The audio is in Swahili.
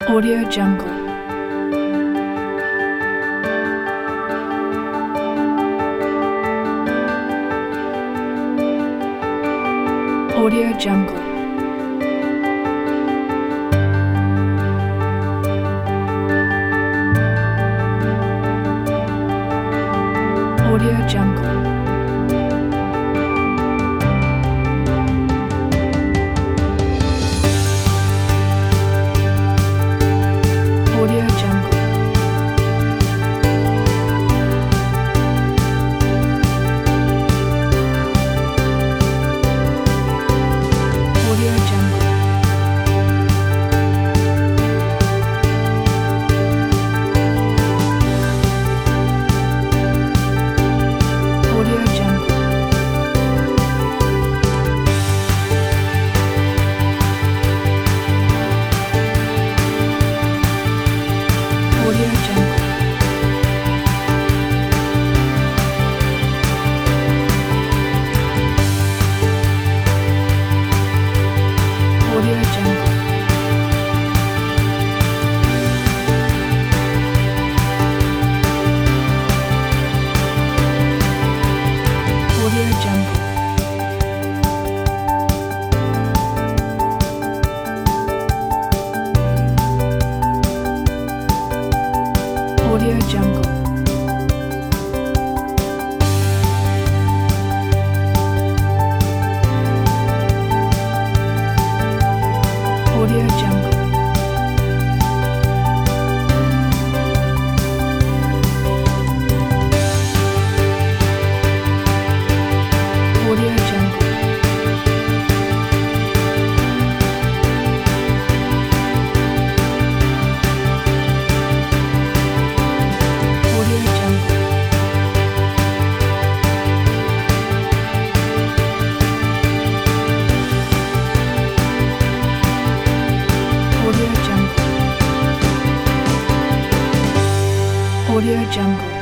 Audio Jungle. Audio Jungle. Audio Jungle. Audio Jungle. Audio Jungle. Audio Jungle. Audio Jungle. Audio Jungle. Audio Jungle. Audio Jungle. Audio Jungle. Audio Jungle. Audio Jungle. Audio Jungle. Audio Jungle.